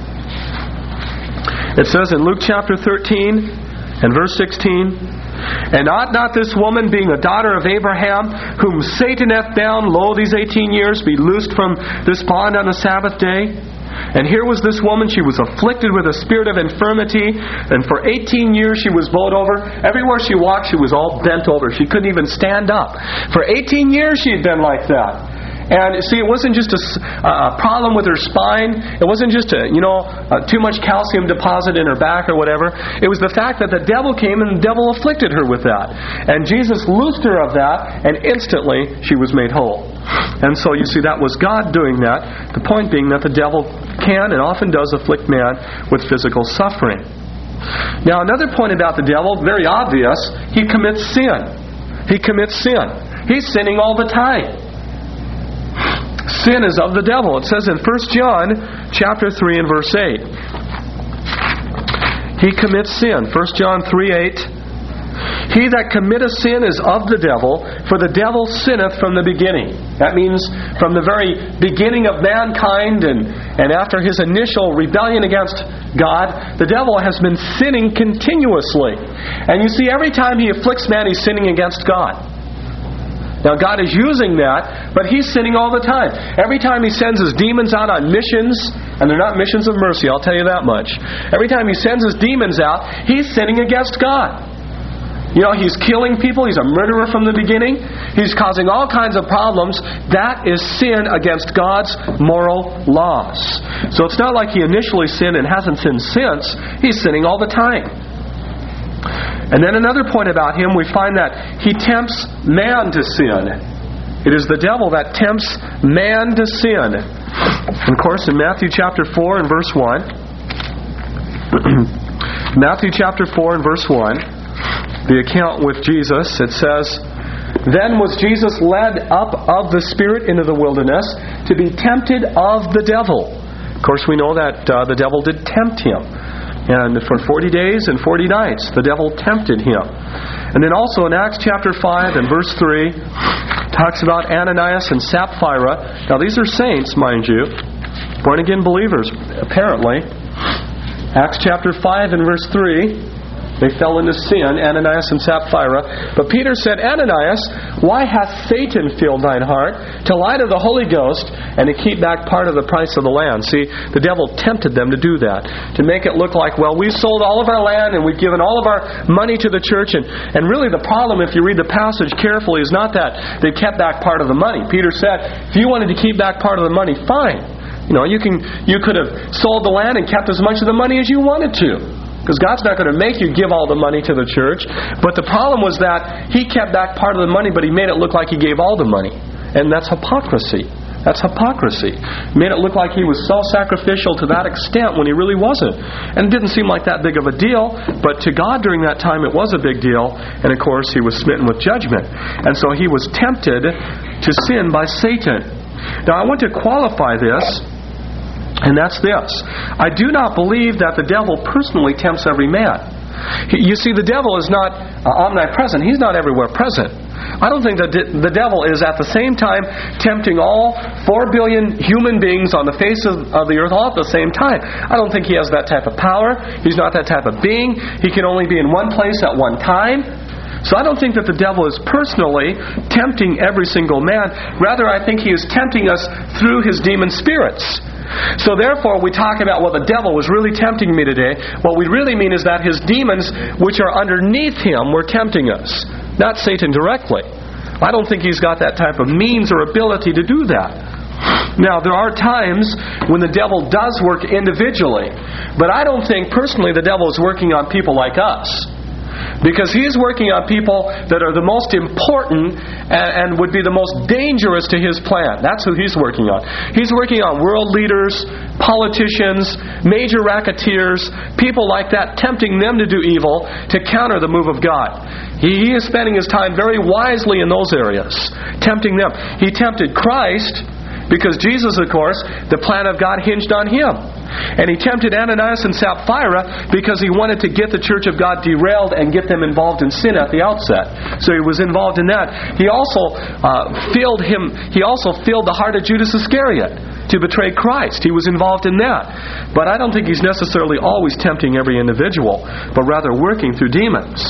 It says in Luke chapter 13 and verse 16, And ought not this woman, being a daughter of Abraham, whom Satan hath bound, lo, these 18 years, be loosed from this bond on the Sabbath day? And here was this woman, she was afflicted with a spirit of infirmity, and for 18 years she was bowed over. Everywhere she walked, she was all bent over. She couldn't even stand up. For 18 years she had been like that. And see, it wasn't just a problem with her spine. It wasn't just too much calcium deposit in her back or whatever. It was the fact that the devil came and the devil afflicted her with that. And Jesus loosed her of that, and instantly she was made whole. And so you see, that was God doing that. The point being that the devil can and often does afflict man with physical suffering. Now, another point about the devil, very obvious, he commits sin. He commits sin. He's sinning all the time. Sin is of the devil. It says in 1 John chapter 3 and verse 8. He commits sin. 1 John 3:8. He that committeth sin is of the devil, for the devil sinneth from the beginning. That means from the very beginning of mankind and after his initial rebellion against God, the devil has been sinning continuously. And you see, every time he afflicts man, he's sinning against God. Now God is using that, but he's sinning all the time. Every time he sends his demons out on missions, and they're not missions of mercy, I'll tell you that much. Every time he sends his demons out, he's sinning against God. He's killing people. He's a murderer from the beginning. He's causing all kinds of problems. That is sin against God's moral laws. So it's not like he initially sinned and hasn't sinned since. He's sinning all the time. And then another point about him, we find that he tempts man to sin. It is the devil that tempts man to sin. And of course, in Matthew chapter 4 and verse 1, Matthew chapter 4 and verse 1, the account with Jesus, it says, "Then was Jesus led up of the Spirit into the wilderness to be tempted of the devil." Of course, we know that the devil did tempt him. And for 40 days and 40 nights, the devil tempted him. And then also in Acts chapter 5 and verse 3, talks about Ananias and Sapphira. Now these are saints, mind you, born-again believers, apparently. Acts chapter 5 and verse 3, they fell into sin, Ananias and Sapphira. But Peter said, "Ananias, why hath Satan filled thine heart to lie to the Holy Ghost and to keep back part of the price of the land?" See, the devil tempted them to do that. To make it look like, well, we've sold all of our land and we've given all of our money to the church. And really the problem, if you read the passage carefully, is not that they kept back part of the money. Peter said, if you wanted to keep back part of the money, fine. You could have sold the land and kept as much of the money as you wanted to. Because God's not going to make you give all the money to the church. But the problem was that he kept back part of the money, but he made it look like he gave all the money. And that's hypocrisy. That's hypocrisy. Made it look like he was self-sacrificial to that extent when he really wasn't. And it didn't seem like that big of a deal, but to God during that time it was a big deal. And of course he was smitten with judgment. And so he was tempted to sin by Satan. Now I want to qualify this, and that's this. I do not believe that the devil personally tempts every man. You see, the devil is not omnipresent. He's not everywhere present. I don't think that the devil is at the same time tempting all 4 billion human beings on the face of the earth all at the same time. I don't think he has that type of power. He's not that type of being. He can only be in one place at one time. So I don't think that the devil is personally tempting every single man. Rather, I think he is tempting us through his demon spirits. So therefore, we talk about, well, the devil was really tempting me today. What we really mean is that his demons, which are underneath him, were tempting us. Not Satan directly. I don't think he's got that type of means or ability to do that. Now, there are times when the devil does work individually. But I don't think, personally, the devil is working on people like us. Because he's working on people that are the most important and would be the most dangerous to his plan. That's who he's working on. He's working on world leaders, politicians, major racketeers, people like that, tempting them to do evil to counter the move of God. He is spending his time very wisely in those areas, tempting them. He tempted Christ because Jesus, of course, the plan of God hinged on him. And he tempted Ananias and Sapphira because he wanted to get the church of God derailed and get them involved in sin at the outset. So he was involved in that. He also filled the heart of Judas Iscariot to betray Christ. He was involved in that. But I don't think he's necessarily always tempting every individual, but rather working through demons.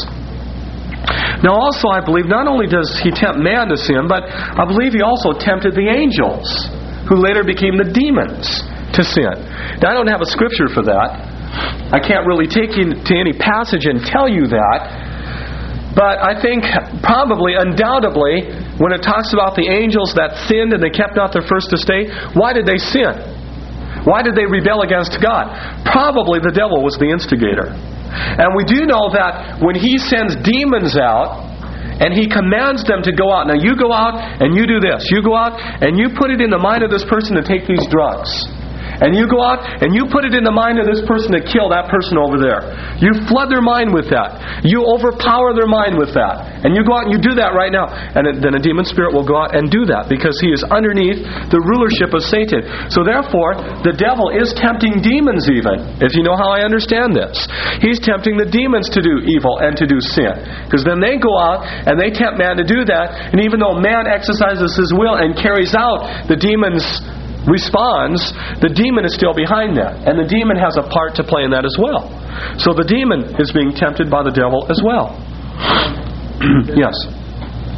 Now also I believe not only does he tempt man to sin, but I believe he also tempted the angels, who later became the demons, to sin. Now I don't have a scripture for that. I can't really take you to any passage and tell you that. But I think probably, undoubtedly, when it talks about the angels that sinned and they kept not their first estate, why did they sin? Why did they rebel against God? Probably the devil was the instigator. And we do know that when he sends demons out and he commands them to go out. Now you go out and you do this. You go out and you put it in the mind of this person to take these drugs. And you go out and you put it in the mind of this person to kill that person over there. You flood their mind with that. You overpower their mind with that. And you go out and you do that right now. And then a demon spirit will go out and do that because he is underneath the rulership of Satan. So therefore, the devil is tempting demons even, if you know how I understand this. He's tempting the demons to do evil and to do sin. Because then they go out and they tempt man to do that. And even though man exercises his will and carries out the demon's responds, the demon is still behind that. And the demon has a part to play in that as well. So the demon is being tempted by the devil as well. Yes?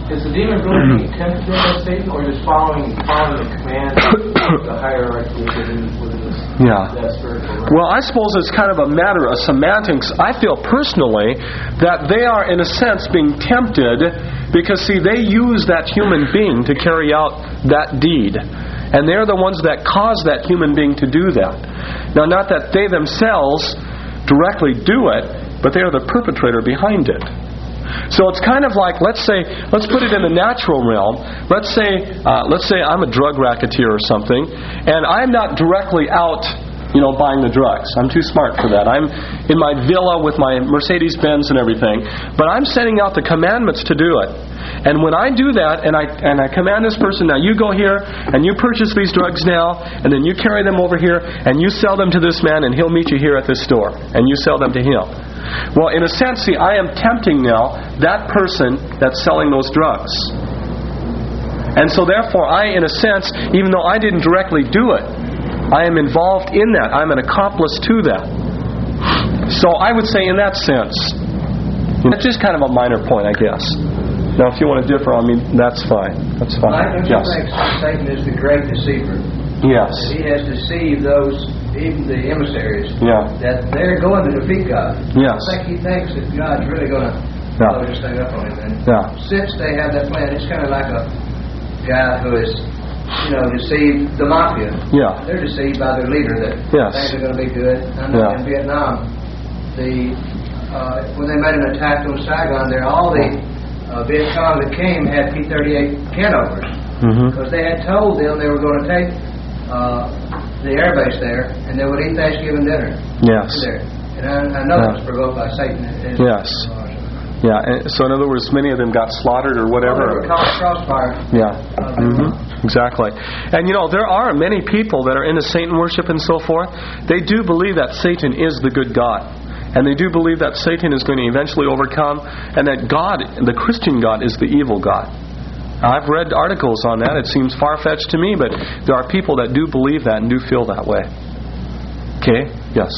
Is the demon really being tempted by Satan, or just following the command of the hierarchy within that spiritual realm? Well, I suppose it's kind of a matter of semantics. I feel personally that they are, in a sense, being tempted because, see, they use that human being to carry out that deed. And they're the ones that cause that human being to do that. Now, not that they themselves directly do it, but they are the perpetrator behind it. So it's kind of like, let's put it in the natural realm. Let's say I'm a drug racketeer or something, and I'm not directly out, buying the drugs. I'm too smart for that. I'm in my villa with my Mercedes-Benz and everything, but I'm sending out the commandments to do it. And when I do that, and I command this person, now you go here, and you purchase these drugs now, and then you carry them over here, and you sell them to this man, and he'll meet you here at this store, and you sell them to him. Well, in a sense, see, I am tempting now that person that's selling those drugs. And so therefore, I, in a sense, even though I didn't directly do it, I am involved in that. I'm an accomplice to that. So I would say in that sense, it's just kind of a minor point, I guess. Now, if you want to differ on me, that's fine. That's fine. I don't think Satan is the great deceiver. Yes. He has deceived those, even the emissaries, Yeah. that they're going to defeat God. Yes. I think he thinks that God's really going to blow this thing up on him. And since they have that plan, it's kind of like a guy who has, deceived the mafia. Yeah. They're deceived by their leader that things are going to be good. I know in Vietnam, when they made an attack on Saigon, there all the Viet Cong that came had P-38 Canovers. Because they had told them they were going to take the air base there, and they would eat Thanksgiving dinner. Yes. There. And I know that was provoked by Satan. Yes. Yeah. And so in other words, many of them got slaughtered or whatever. They were caught crossfire. Yeah. Exactly. And there are many people that are into Satan worship and so forth. They do believe that Satan is the good God. And they do believe that Satan is going to eventually overcome, and that God, the Christian God, is the evil God. I've read articles on that. It seems far-fetched to me, but there are people that do believe that and do feel that way. Okay? Yes.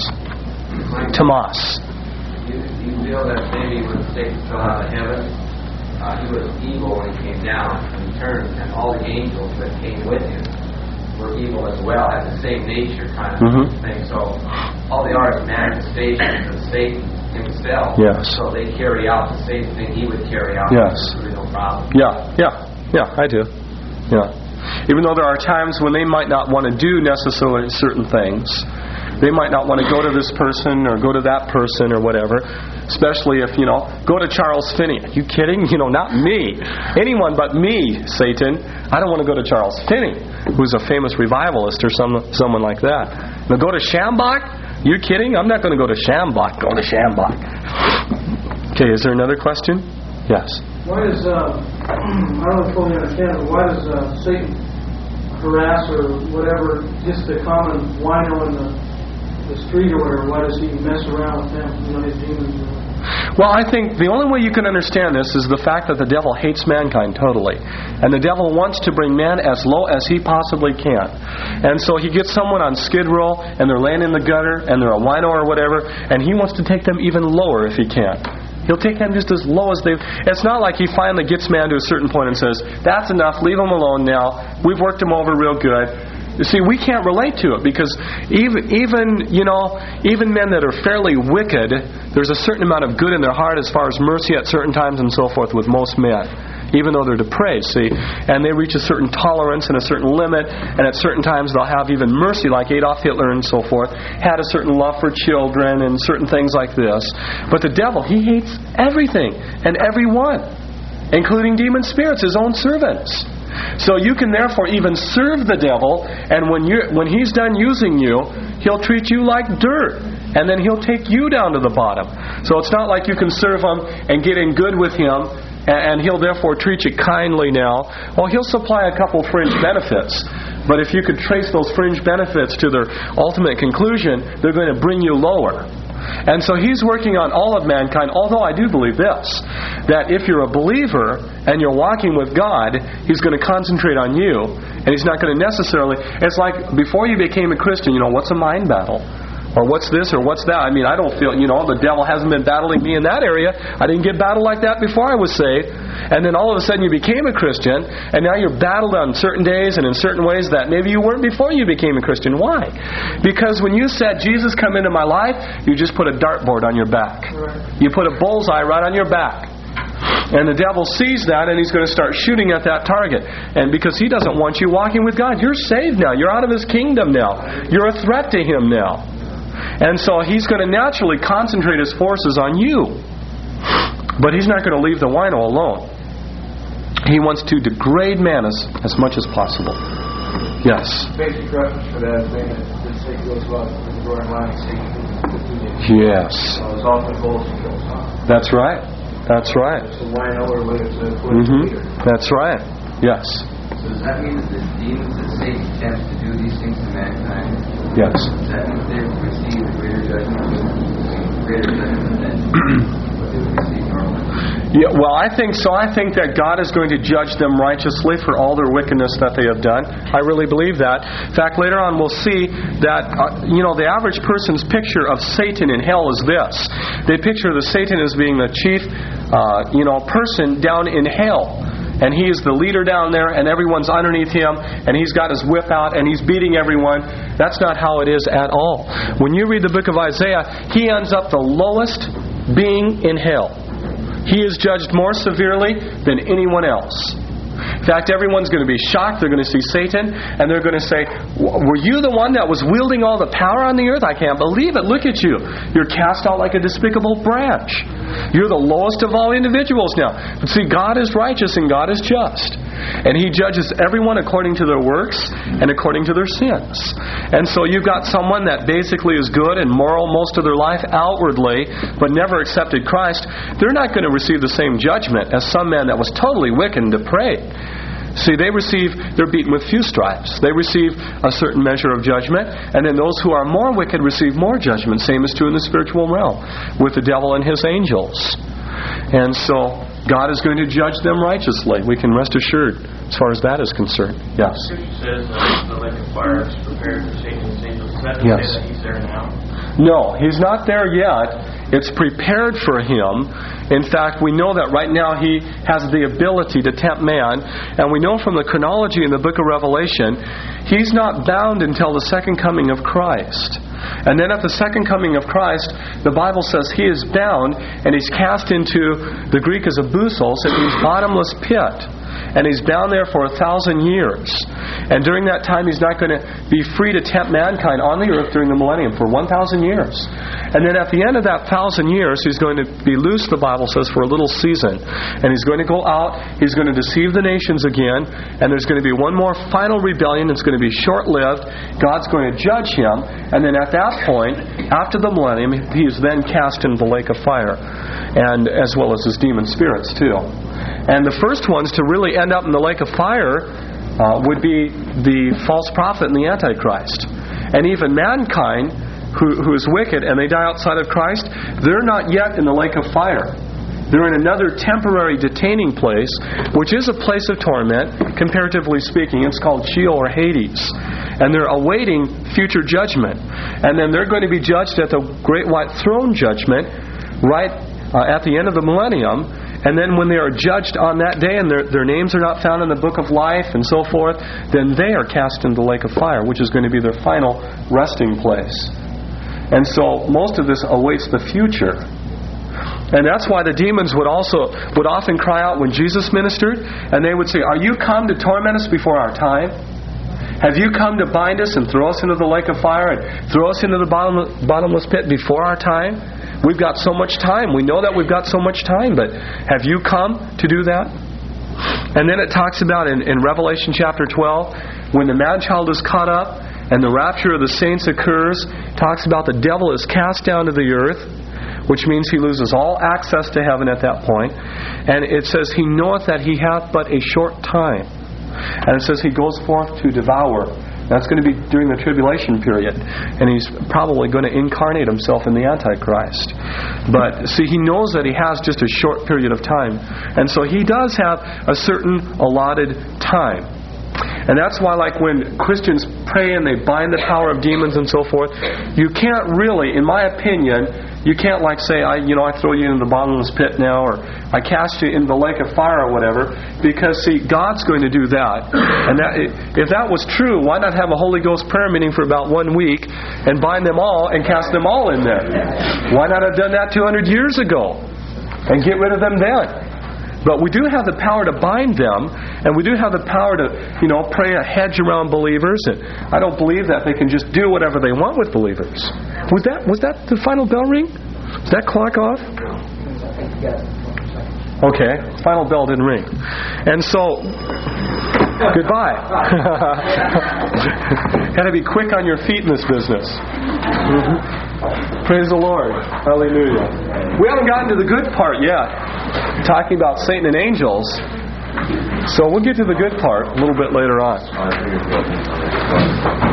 Tomas. You feel that maybe when Satan fell out of heaven, he was evil when he came down, and he turned, and all the angels that came with him were evil as well, had the same nature kind of thing. So all they are is manifestations of Satan himself. Yes. So they carry out the same thing he would carry out. Yes. There's really no problem. Yeah, I do. Yeah. Even though there are times when they might not want to do necessarily certain things. They might not want to go to this person or go to that person or whatever. Especially if, go to Charles Finney. Are you kidding? Not me. Anyone but me, Satan. I don't want to go to Charles Finney, who's a famous revivalist or someone like that. Now go to Shambach? You kidding? I'm not going to go to Shambach. Go to Shambach. Okay, is there another question? Yes. Why does, I don't fully understand, but why does Satan harass or whatever, just the common wino in the street or whatever, why does he mess around with them, his demons? Well, I think the only way you can understand this is the fact that the devil hates mankind totally. And the devil wants to bring man as low as he possibly can. And so he gets someone on Skid Row, and they're laying in the gutter, and they're a wino or whatever, and he wants to take them even lower if he can. He'll take them just as low as they... It's not like he finally gets man to a certain point and says, that's enough, leave him alone now. We've worked him over real good. You see, we can't relate to it because even men that are fairly wicked, there's a certain amount of good in their heart as far as mercy at certain times and so forth with most men. Even though they're depraved, see, and they reach a certain tolerance and a certain limit, and at certain times they'll have even mercy, like Adolf Hitler and so forth, had a certain love for children and certain things like this. But the devil, he hates everything and everyone, including demon spirits, his own servants. So you can therefore even serve the devil, and when he's done using you, he'll treat you like dirt, and then he'll take you down to the bottom. So it's not like you can serve him and get in good with him, and he'll therefore treat you kindly now. Well, he'll supply a couple fringe benefits. But if you could trace those fringe benefits to their ultimate conclusion, they're going to bring you lower. And so he's working on all of mankind, although I do believe this, that if you're a believer and you're walking with God, he's going to concentrate on you, and he's not going to necessarily... It's like before you became a Christian, what's a mind battle? Or what's this or what's that? I mean, I don't feel, the devil hasn't been battling me in that area. I didn't get battled like that before I was saved. And then all of a sudden you became a Christian, and now you're battled on certain days and in certain ways that maybe you weren't before you became a Christian. Why? Because when you said, Jesus, come into my life, you just put a dartboard on your back. You put a bullseye right on your back. And the devil sees that, and he's going to start shooting at that target. And because he doesn't want you walking with God, you're saved now. You're out of his kingdom now. You're a threat to him now. And so he's going to naturally concentrate his forces on you. But he's not going to leave the wino alone. He wants to degrade man as much as possible. Yes. Basic reference for that is when Satan goes about the roaring lion, Satan. Yes. It's often bulls and kills. That's right. That's right. It's a wino or whether it's a leader. That's right. Yes. So does that mean that the demons that Satan tempts to do these things to mankind? Yes. Does that mean they receive the greater judgment than what they would receive normally? Yeah, well, I think so. I think that God is going to judge them righteously for all their wickedness that they have done. I really believe that. In fact, later on we'll see that, the average person's picture of Satan in hell is this. They picture the Satan as being the chief, person down in hell. And he is the leader down there, and everyone's underneath him, and he's got his whip out, and he's beating everyone. That's not how it is at all. When you read the book of Isaiah, he ends up the lowest being in hell. He is judged more severely than anyone else. In fact, everyone's going to be shocked. They're going to see Satan, and they're going to say, were you the one that was wielding all the power on the earth? I can't believe it. Look at you. You're cast out like a despicable branch. You're the lowest of all individuals now. But see, God is righteous and God is just. And He judges everyone according to their works and according to their sins. And so you've got someone that basically is good and moral most of their life outwardly, but never accepted Christ. They're not going to receive the same judgment as some man that was totally wicked and depraved. See, they're beaten with few stripes. They receive a certain measure of judgment, and then those who are more wicked receive more judgment. Same is true in the spiritual realm with the devil and his angels. And so God is going to judge them righteously. We can rest assured as far as that is concerned. Yes. The Scripture says the lake of fire is prepared for Satan and his angels. Does that say that he's there now? No, he's not there yet. It's prepared for him. In fact, we know that right now he has the ability to tempt man. And we know from the chronology in the book of Revelation, he's not bound until the second coming of Christ. And then at the second coming of Christ, the Bible says he is bound and he's cast into, the Greek is abusos, it means bottomless pit. And he's bound there for 1,000 years. And during that time, he's not going to be free to tempt mankind on the earth during the millennium for 1,000 years. And then at the end of that 1,000 years, he's going to be loose, the Bible says, for a little season. And he's going to go out, he's going to deceive the nations again, and there's going to be one more final rebellion. It's going to be short-lived. God's going to judge him. And then at that point, after the millennium, he is then cast into the lake of fire, and as well as his demon spirits, too. And the first ones to really end up in the lake of fire would be the false prophet and the Antichrist. And even mankind who is wicked and they die outside of Christ, they're not yet in the lake of fire. They're in another temporary detaining place, which is a place of torment, comparatively speaking. It's called Sheol or Hades. And they're awaiting future judgment. And then they're going to be judged at the great white throne judgment right at the end of the millennium. And then when they are judged on that day and their names are not found in the book of life and so forth, then they are cast into the lake of fire, which is going to be their final resting place. And so most of this awaits the future. And that's why the demons would often cry out when Jesus ministered, and they would say, "Are you come to torment us before our time? Have you come to bind us and throw us into the lake of fire and throw us into the bottomless pit before our time? We've got so much time. We know that we've got so much time, but have you come to do that?" And then it talks about in Revelation chapter 12, when the man-child is caught up and the rapture of the saints occurs, talks about the devil is cast down to the earth, which means he loses all access to heaven at that point. And it says, "He knoweth that he hath but a short time." And it says he goes forth to devour. That's going to be during the tribulation period. And he's probably going to incarnate himself in the Antichrist. But see, he knows that he has just a short period of time. And so he does have a certain allotted time. And that's why, like when Christians pray and they bind the power of demons and so forth, you can't really, in my opinion, you can't like say, I throw you into the bottomless pit now, or I cast you into the lake of fire or whatever, because see, God's going to do that. And that, if that was true, why not have a Holy Ghost prayer meeting for about 1 week and bind them all and cast them all in there? Why not have done that 200 years ago and get rid of them then? But we do have the power to bind them, and we do have the power to, pray a hedge around believers. And I don't believe that they can just do whatever they want with believers. Was that the final bell ring? Is that clock off? Okay, final bell didn't ring. And so, goodbye. Got to be quick on your feet in this business. Praise the Lord. Hallelujah. We haven't gotten to the good part yet, talking about Satan and angels. So we'll get to the good part a little bit later on.